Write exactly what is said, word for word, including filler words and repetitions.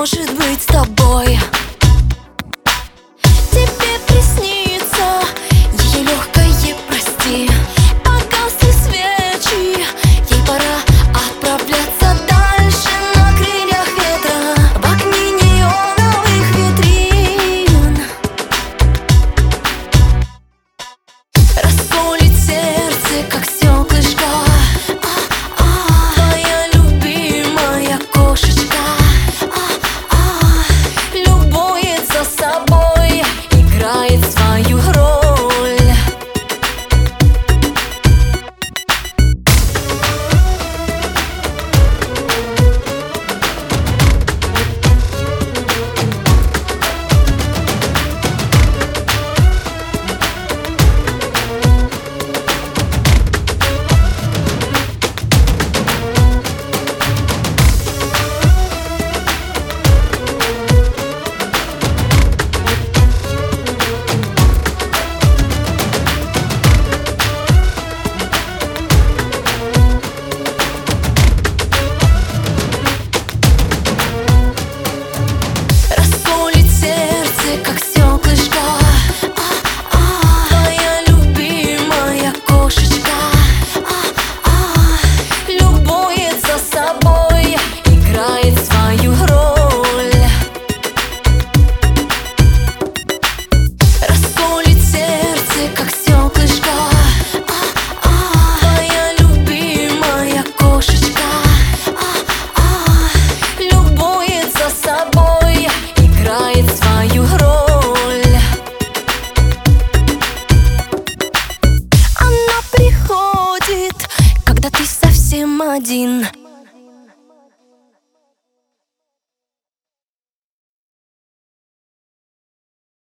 может быть с тобой. Тебе приснится ее легкое прости. Погасли свечи, ей пора отправляться дальше на крыльях ветра, в огни неоновых витрин. Расколет сердце, как стеклышко, а-а, твоя любимая кошечка, а-а, любуется собой, играет свою роль. Как стеклышко, а-а, твоя любимая кошечка, а-а, любуется собой, играет свою роль. Расколет сердце, как стеклышко, а-а, твоя любимая кошечка, а-а, любуется собой, играет свою роль. Она приходит, когда ты совсем один.